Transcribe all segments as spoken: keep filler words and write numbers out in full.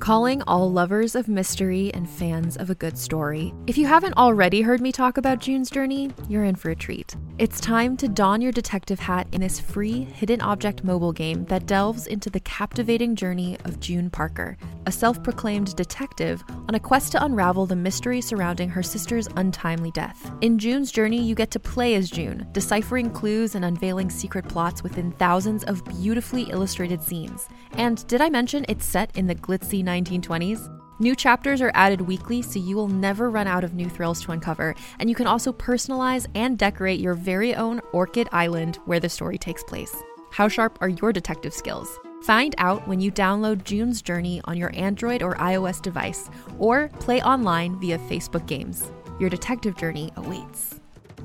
Calling all lovers of mystery and fans of a good story. If you haven't already heard me talk about June's Journey, you're in for a treat. It's time to don your detective hat in this free hidden object mobile game that delves into the captivating journey of June Parker, a self-proclaimed detective on a quest to unravel the mystery surrounding her sister's untimely death. In June's Journey, you get to play as June, deciphering clues and unveiling secret plots within thousands of beautifully illustrated scenes. And did I mention it's set in the glitzy nineteen twenties? New chapters are added weekly, so you will never run out of new thrills to uncover, and you can also personalize and decorate your very own Orchid Island where the story takes place. How sharp are your detective skills? Find out when you download June's Journey on your Android or iOS device, or play online via Facebook Games. Your detective journey awaits.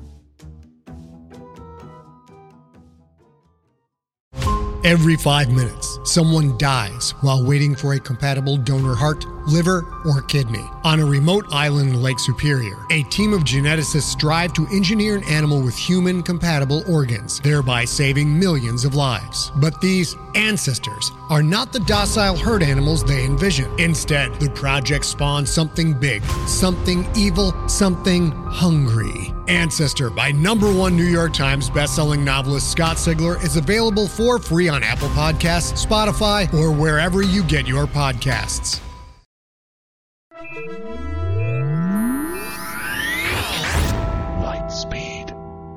Every five minutes, someone dies while waiting for a compatible donor heart, liver, or kidney. On a remote island in Lake Superior, a team of geneticists strive to engineer an animal with human-compatible organs, thereby saving millions of lives. But these ancestors are not the docile herd animals they envision. Instead, the project spawns something big, something evil, something hungry. Ancestor by number one New York Times bestselling novelist Scott Sigler is available for free on Apple Podcasts, Spotify, or wherever you get your podcasts. Lightspeed.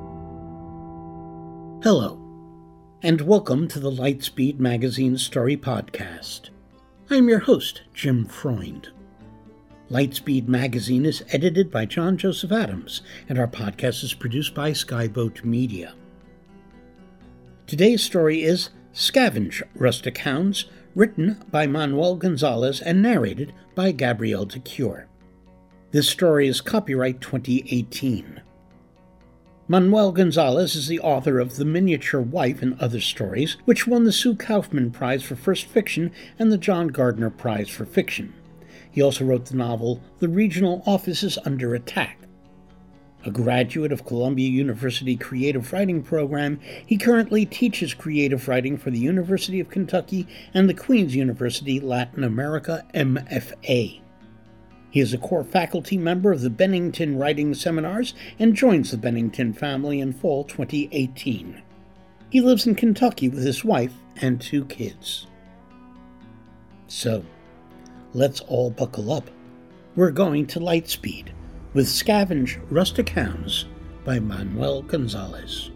Hello, and welcome to the Lightspeed Magazine Story Podcast. I'm your host, Jim Freund. Lightspeed Magazine is edited by John Joseph Adams, and our podcast is produced by Skyboat Media. Today's story is Scavenge Rustic Hounds, written by Manuel Gonzalez and narrated by Gabrielle de Cure. This story is copyright twenty eighteen. Manuel Gonzalez is the author of The Miniature Wife and Other Stories, which won the Sue Kaufman Prize for First Fiction and the John Gardner Prize for Fiction. He also wrote the novel The Regional Office is Under Attack. A graduate of Columbia University Creative Writing Program, he currently teaches creative writing for the University of Kentucky and the Queen's University Latin America M F A. He is a core faculty member of the Bennington Writing Seminars and joins the Bennington family in fall twenty eighteen. He lives in Kentucky with his wife and two kids. So, let's all buckle up. We're going to Lightspeed with Scavenge Rustic Hounds by Manuel Gonzalez.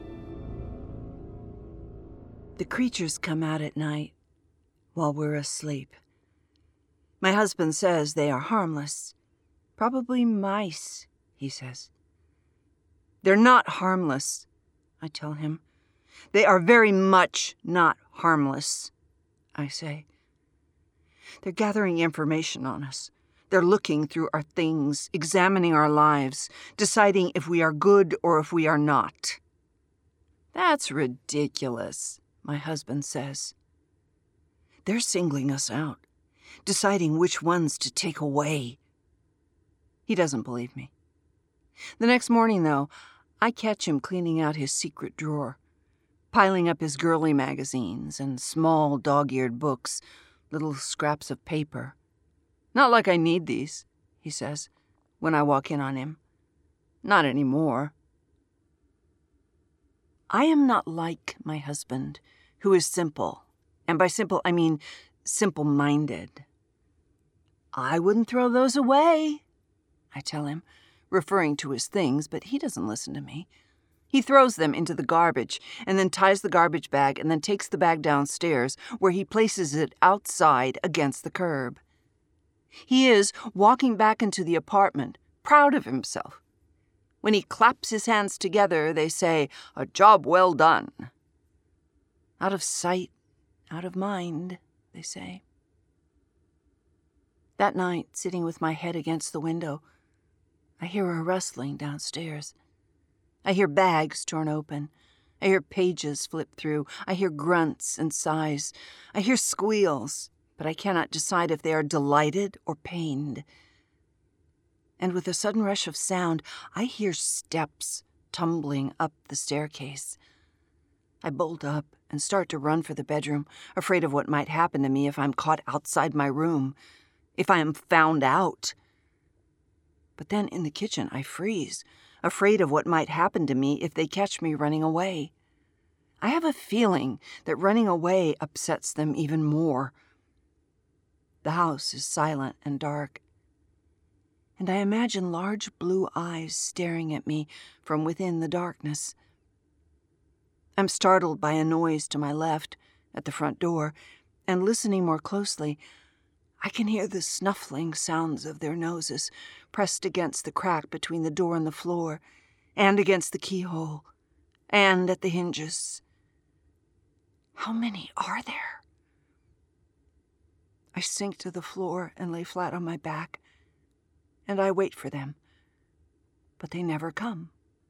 The creatures come out at night while we're asleep. My husband says they are harmless. Probably mice, he says. They're not harmless, I tell him. They are very much not harmless, I say. They're gathering information on us. They're looking through our things, examining our lives, deciding if we are good or if we are not. That's ridiculous, my husband says. They're singling us out, deciding which ones to take away. He doesn't believe me. The next morning, though, I catch him cleaning out his secret drawer, piling up his girly magazines and small dog-eared books, little scraps of paper. Not like I need these, he says, when I walk in on him. Not anymore. I am not like my husband, who is simple, and by simple I mean simple-minded. I wouldn't throw those away, I tell him, referring to his things, but he doesn't listen to me. He throws them into the garbage, and then ties the garbage bag, and then takes the bag downstairs, where he places it outside against the curb. He is walking back into the apartment, proud of himself. When he claps his hands together, they say, "A job well done." Out of sight, out of mind, they say. That night, sitting with my head against the window, I hear a rustling downstairs. I hear bags torn open. I hear pages flip through. I hear grunts and sighs. I hear squeals, but I cannot decide if they are delighted or pained. And with a sudden rush of sound, I hear steps tumbling up the staircase. I bolt up and start to run for the bedroom, afraid of what might happen to me if I'm caught outside my room. if I am found out. But then in the kitchen I freeze, afraid of what might happen to me if they catch me running away. I have a feeling that running away upsets them even more. The house is silent and dark, and I imagine large blue eyes staring at me from within the darkness. I'm startled by a noise to my left, at the front door, and listening more closely, I can hear the snuffling sounds of their noses pressed against the crack between the door and the floor, and against the keyhole, and at the hinges. How many are there? I sink to the floor and lay flat on my back, and I wait for them, but they never come.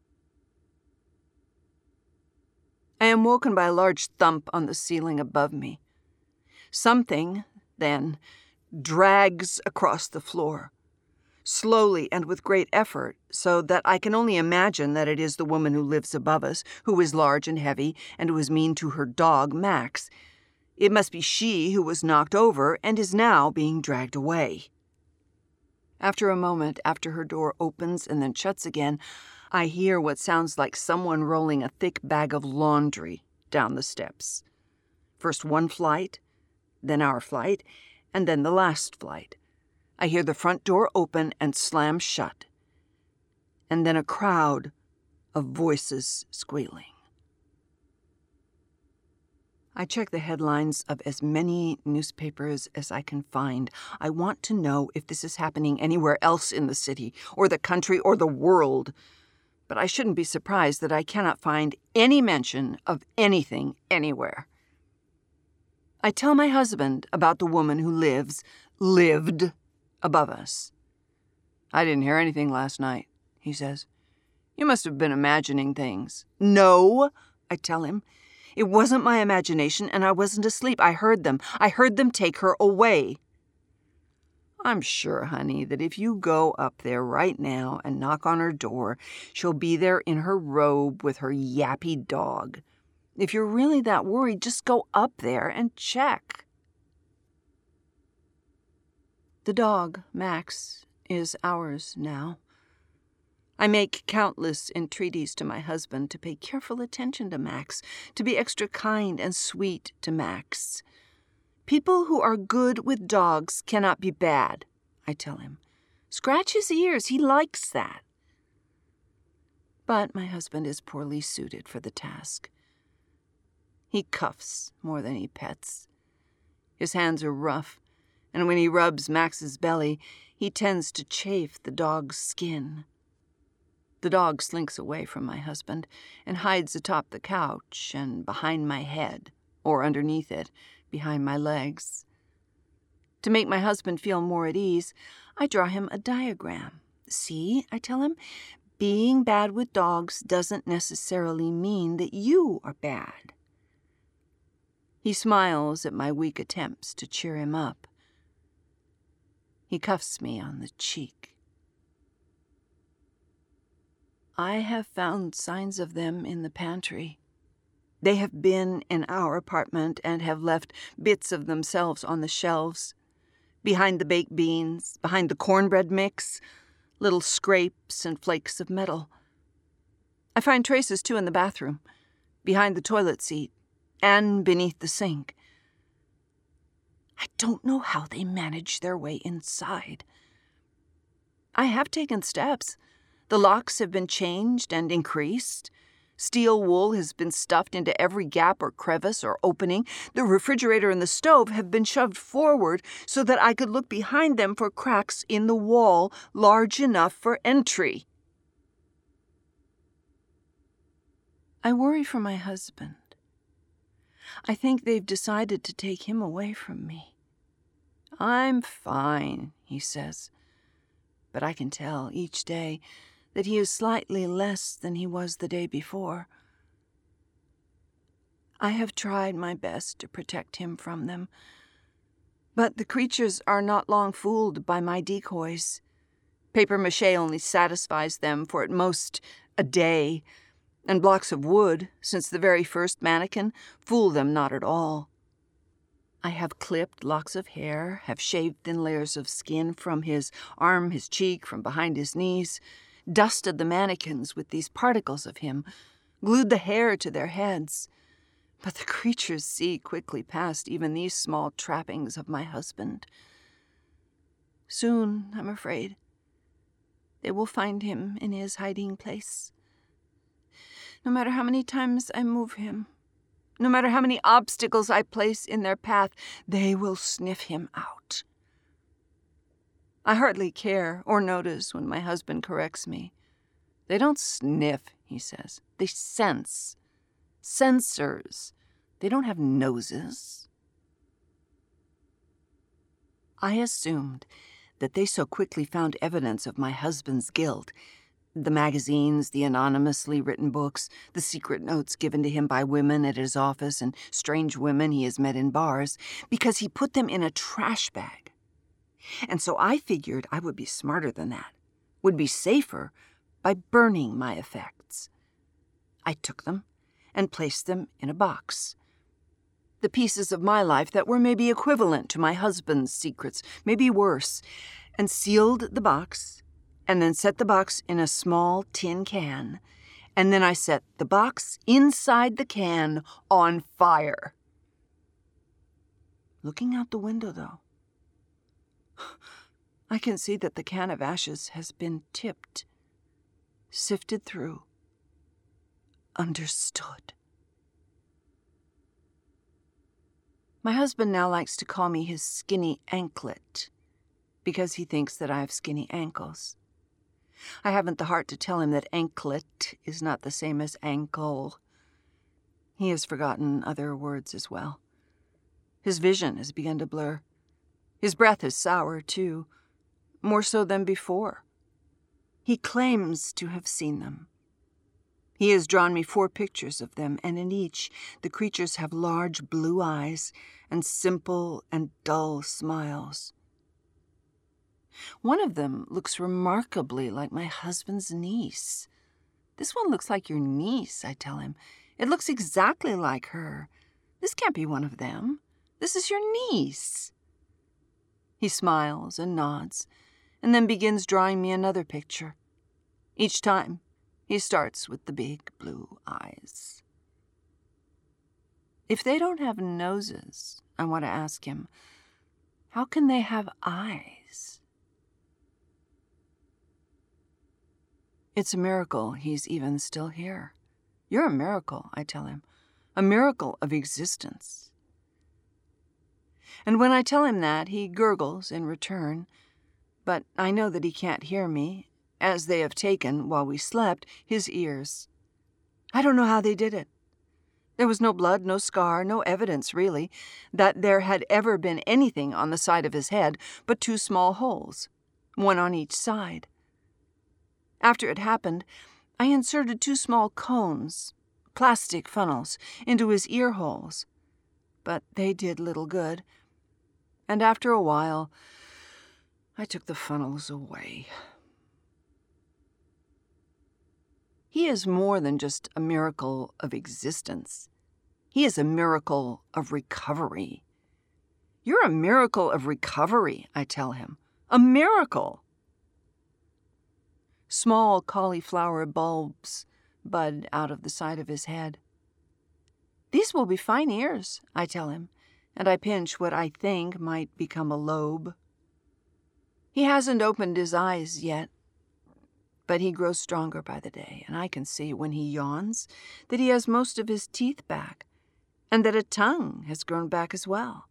I am woken by a large thump on the ceiling above me. Something, then, drags across the floor, slowly and with great effort, so that I can only imagine that it is the woman who lives above us, who is large and heavy, and who is mean to her dog, Max. It must be she who was knocked over and is now being dragged away. After a moment, after her door opens and then shuts again, I hear what sounds like someone rolling a thick bag of laundry down the steps. First one flight, then our flight, and then the last flight. I hear the front door open and slam shut, and then a crowd of voices squealing. I check the headlines of as many newspapers as I can find. I want to know if this is happening anywhere else in the city, or the country, or the world. But I shouldn't be surprised that I cannot find any mention of anything anywhere. I tell my husband about the woman who lives, lived, above us. I didn't hear anything last night, he says. You must have been imagining things. No, I tell him. It wasn't my imagination, and I wasn't asleep. I heard them. I heard them take her away. I'm sure, honey, that if you go up there right now and knock on her door, she'll be there in her robe with her yappy dog. If you're really that worried, just go up there and check. The dog, Max, is ours now. I make countless entreaties to my husband to pay careful attention to Max, to be extra kind and sweet to Max. People who are good with dogs cannot be bad, I tell him. Scratch his ears, he likes that. But my husband is poorly suited for the task. He cuffs more than he pets. His hands are rough, and when he rubs Max's belly, he tends to chafe the dog's skin. The dog slinks away from my husband and hides atop the couch and behind my head, or underneath it, behind my legs. To make my husband feel more at ease, I draw him a diagram. See, I tell him, being bad with dogs doesn't necessarily mean that you are bad. He smiles at my weak attempts to cheer him up. He cuffs me on the cheek. I have found signs of them in the pantry. They have been in our apartment and have left bits of themselves on the shelves, behind the baked beans, behind the cornbread mix, little scrapes and flakes of metal. I find traces, too, in the bathroom, behind the toilet seat, and beneath the sink. I don't know how they manage their way inside. I have taken steps. The locks have been changed and increased. Steel wool has been stuffed into every gap or crevice or opening. The refrigerator and the stove have been shoved forward so that I could look behind them for cracks in the wall large enough for entry. I worry for my husband. I think they've decided to take him away from me. I'm fine, he says, but I can tell each day that he is slightly less than he was the day before. I have tried my best to protect him from them, but the creatures are not long fooled by my decoys. Papier-mâché only satisfies them for at most a day, and blocks of wood, since the very first mannequin, fool them not at all. I have clipped locks of hair, have shaved thin layers of skin from his arm, his cheek, from behind his knees, dusted the mannequins with these particles of him, glued the hair to their heads. But the creatures see quickly past even these small trappings of my husband. Soon, I'm afraid, they will find him in his hiding place. No matter how many times I move him, no matter how many obstacles I place in their path, they will sniff him out. I hardly care or notice when my husband corrects me. They don't sniff, he says. They sense. Sensors. They don't have noses. I assumed that they so quickly found evidence of my husband's guilt. The magazines, the anonymously written books, the secret notes given to him by women at his office and strange women he has met in bars, because he put them in a trash bag. And so I figured I would be smarter than that, would be safer by burning my effects. I took them and placed them in a box. The pieces of my life that were maybe equivalent to my husband's secrets, maybe worse, and sealed the box, and then set the box in a small tin can, and then I set the box inside the can on fire. Looking out the window, though, I can see that the can of ashes has been tipped, sifted through, understood. My husband now likes to call me his skinny anklet, because he thinks that I have skinny ankles. I haven't the heart to tell him that anklet is not the same as ankle. He has forgotten other words as well. His vision has begun to blur. His breath is sour, too, more so than before. He claims to have seen them. He has drawn me four pictures of them, and in each the creatures have large blue eyes and simple and dull smiles. One of them looks remarkably like my husband's niece. This one looks like your niece, I tell him. It looks exactly like her. This can't be one of them. This is your niece. He smiles and nods, and then begins drawing me another picture. Each time, he starts with the big blue eyes. If they don't have noses, I want to ask him, how can they have eyes? It's a miracle he's even still here. You're a miracle, I tell him, a miracle of existence. And when I tell him that, he gurgles in return, but I know that he can't hear me, as they have taken, while we slept, his ears. I don't know how they did it. There was no blood, no scar, no evidence, really, that there had ever been anything on the side of his head but two small holes, one on each side. After it happened, I inserted two small cones, plastic funnels, into his ear holes, but they did little good, and after a while, I took the funnels away. He is more than just a miracle of existence. He is a miracle of recovery. You're a miracle of recovery, I tell him. A miracle. Small cauliflower bulbs bud out of the side of his head. These will be fine ears, I tell him, and I pinch what I think might become a lobe. He hasn't opened his eyes yet, but he grows stronger by the day, and I can see when he yawns that he has most of his teeth back, and that a tongue has grown back as well.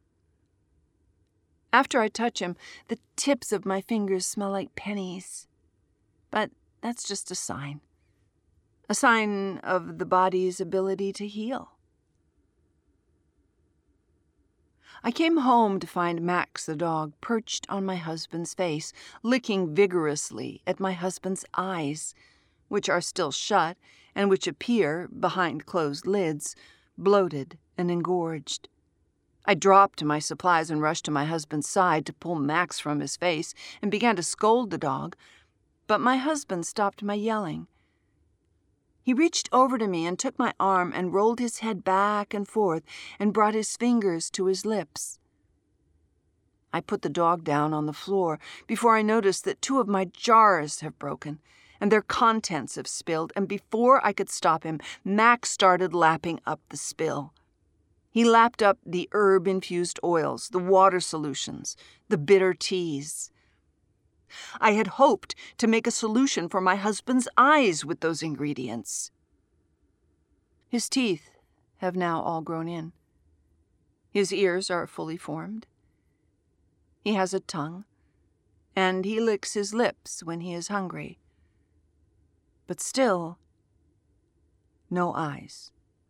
After I touch him, the tips of my fingers smell like pennies. But that's just a sign. A sign of the body's ability to heal. I came home to find Max the dog perched on my husband's face, licking vigorously at my husband's eyes, which are still shut and which appear, behind closed lids, bloated and engorged. I dropped my supplies and rushed to my husband's side to pull Max from his face and began to scold the dog, but my husband stopped my yelling. He reached over to me and took my arm and rolled his head back and forth and brought his fingers to his lips. I put the dog down on the floor before I noticed that two of my jars have broken and their contents have spilled, and before I could stop him, Max started lapping up the spill. He lapped up the herb-infused oils, the water solutions, the bitter teas. I had hoped to make a solution for my husband's eyes with those ingredients. His teeth have now all grown in. His ears are fully formed. He has a tongue, and he licks his lips when he is hungry. But still, no eyes.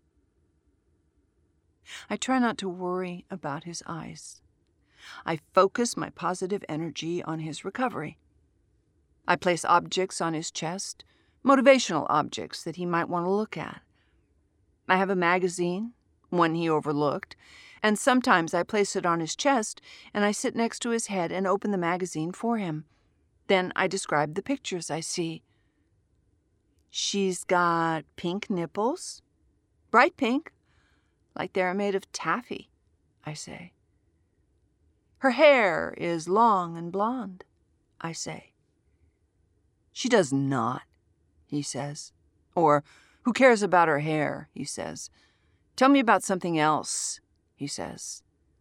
I try not to worry about his eyes. I focus my positive energy on his recovery. I place objects on his chest, motivational objects that he might want to look at. I have a magazine, one he overlooked, and sometimes I place it on his chest and I sit next to his head and open the magazine for him. Then I describe the pictures I see. She's got pink nipples, bright pink, like they're made of taffy, I say. Her hair is long and blonde, I say. She does not, he says. Or, who cares about her hair, he says. Tell me about something else, he says.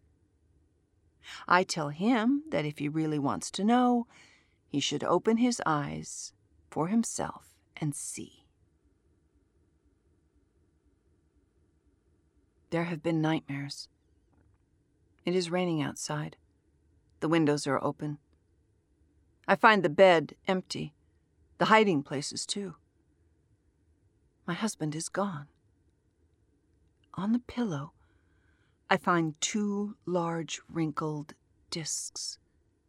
I tell him that if he really wants to know, he should open his eyes for himself and see. There have been nightmares. It is raining outside. The windows are open. I find the bed empty, the hiding places too. My husband is gone. On the pillow, I find two large wrinkled discs.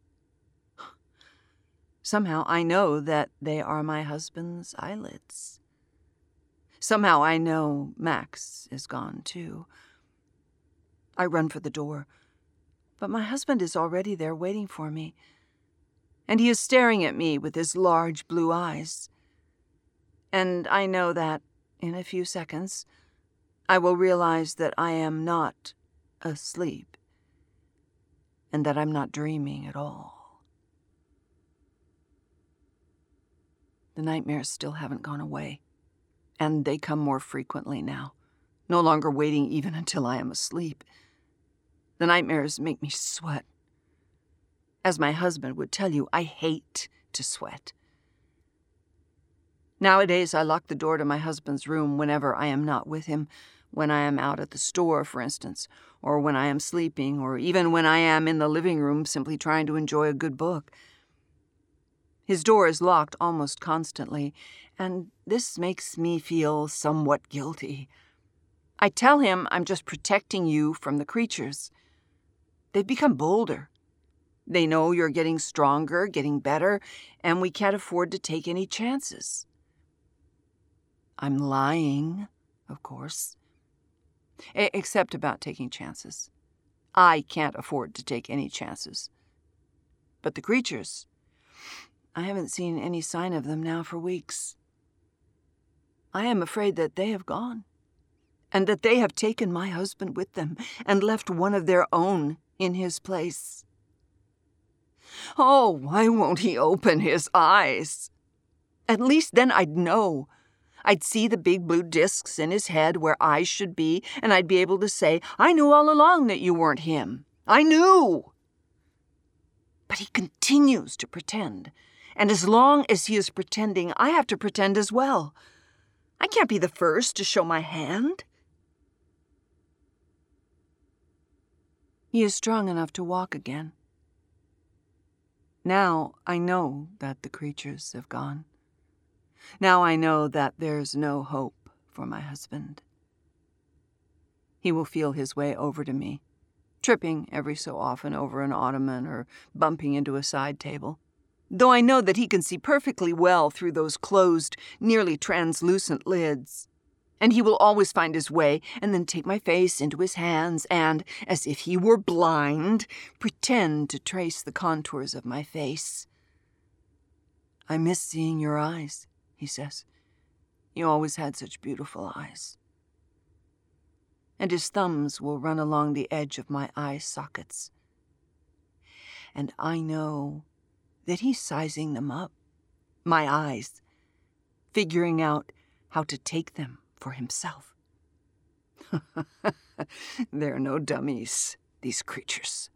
Somehow I know that they are my husband's eyelids. Somehow I know Max is gone too. I run for the door, but my husband is already there waiting for me, and he is staring at me with his large blue eyes. And I know that, in a few seconds, I will realize that I am not asleep, and that I'm not dreaming at all. The nightmares still haven't gone away, and they come more frequently now, no longer waiting even until I am asleep. The nightmares make me sweat. As my husband would tell you, I hate to sweat. Nowadays, I lock the door to my husband's room whenever I am not with him, when I am out at the store, for instance, or when I am sleeping, or even when I am in the living room simply trying to enjoy a good book. His door is locked almost constantly, and this makes me feel somewhat guilty. I tell him I'm just protecting you from the creatures. They've become bolder. They know you're getting stronger, getting better, and we can't afford to take any chances. I'm lying, of course. A- except about taking chances. I can't afford to take any chances. But the creatures, I haven't seen any sign of them now for weeks. I am afraid that they have gone, and that they have taken my husband with them and left one of their own in his place. Oh, why won't he open his eyes? At least then I'd know. I'd see the big blue discs in his head where eyes should be, and I'd be able to say, I knew all along that you weren't him. I knew. But he continues to pretend, and as long as he is pretending, I have to pretend as well. I can't be the first to show my hand. He is strong enough to walk again. Now I know that the creatures have gone. Now I know that there's no hope for my husband. He will feel his way over to me, tripping every so often over an ottoman or bumping into a side table, though I know that he can see perfectly well through those closed, nearly translucent lids. And he will always find his way and then take my face into his hands and, as if he were blind, pretend to trace the contours of my face. I miss seeing your eyes, he says. You always had such beautiful eyes. And his thumbs will run along the edge of my eye sockets. And I know that he's sizing them up, my eyes, figuring out how to take them for himself. They're no dummies, these creatures.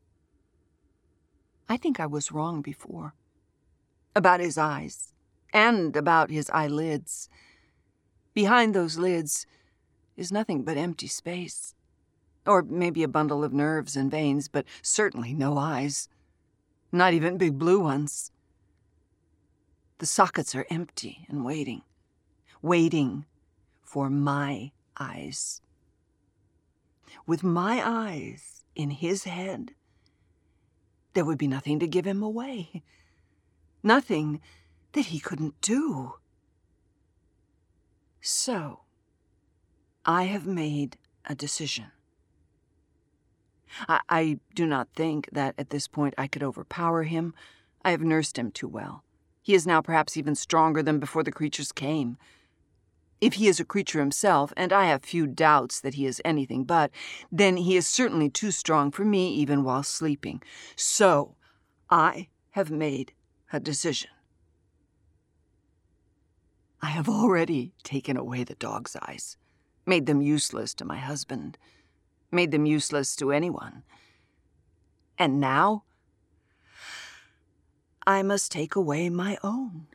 I think I was wrong before. About his eyes, and about his eyelids. Behind those lids is nothing but empty space. Or maybe a bundle of nerves and veins, but certainly no eyes. Not even big blue ones. The sockets are empty and waiting. Waiting for my eyes. With my eyes in his head, there would be nothing to give him away. Nothing that he couldn't do. So, I have made a decision. I, I do not think that at this point I could overpower him. I have nursed him too well. He is now perhaps even stronger than before the creatures came. If he is a creature himself, and I have few doubts that he is anything but, then he is certainly too strong for me even while sleeping. So, I have made a decision. I have already taken away the dog's eyes, made them useless to my husband, made them useless to anyone. And now, I must take away my own.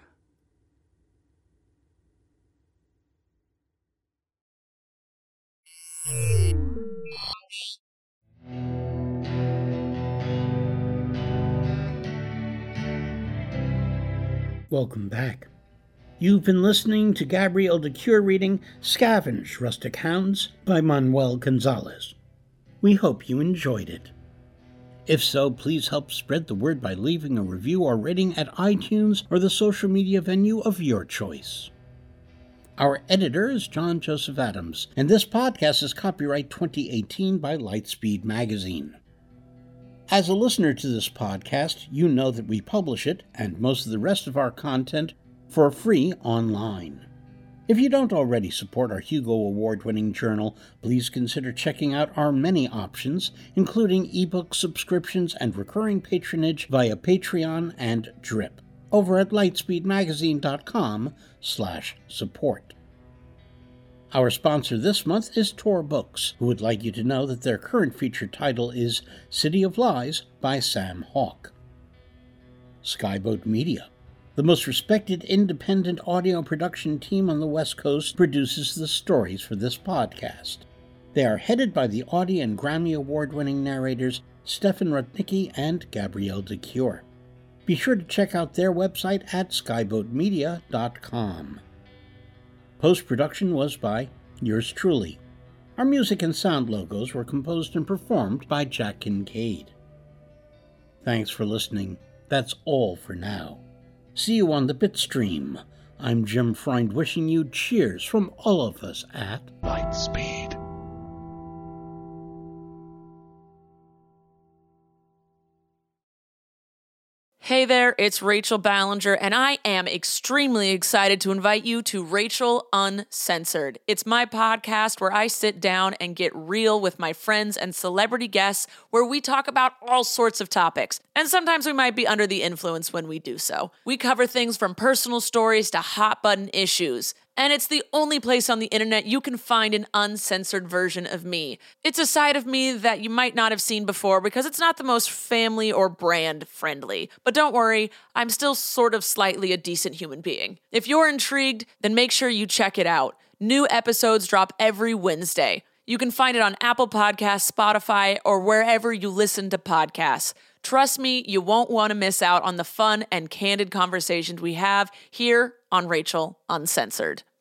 Welcome back. You've been listening to Gabrielle de Cuir reading Scavenge, Rustic Hounds by Manuel Gonzalez. We hope you enjoyed it. If so, please help spread the word by leaving a review or rating at iTunes or the social media venue of your choice. Our editor is John Joseph Adams, and this podcast is copyright twenty eighteen by Lightspeed Magazine. As a listener to this podcast, you know that we publish it, and most of the rest of our content, for free online. If you don't already support our Hugo Award-winning journal, please consider checking out our many options, including ebook subscriptions and recurring patronage via Patreon and Drip, over at lightspeedmagazine.com slash support. Our sponsor this month is Tor Books, who would like you to know that their current featured title is City of Lies by Sam Hawke. Skyboat Media, the most respected independent audio production team on the West Coast, produces the stories for this podcast. They are headed by the Audie and Grammy Award-winning narrators Stefan Rudnicki and Gabrielle de Cuir. Be sure to check out their website at skyboat media dot com. Post-production was by yours truly. Our music and sound logos were composed and performed by Jack Kincaid. Thanks for listening. That's all for now. See you on the Bitstream. I'm Jim Freund wishing you cheers from all of us at Lightspeed. Hey there, it's Rachel Ballinger, and I am extremely excited to invite you to Rachel Uncensored. It's my podcast where I sit down and get real with my friends and celebrity guests, where we talk about all sorts of topics. And sometimes we might be under the influence when we do so. We cover things from personal stories to hot-button issues. And it's the only place on the internet you can find an uncensored version of me. It's a side of me that you might not have seen before because it's not the most family or brand friendly. But don't worry, I'm still sort of slightly a decent human being. If you're intrigued, then make sure you check it out. New episodes drop every Wednesday. You can find it on Apple Podcasts, Spotify, or wherever you listen to podcasts. Trust me, you won't want to miss out on the fun and candid conversations we have here on Rachel Uncensored.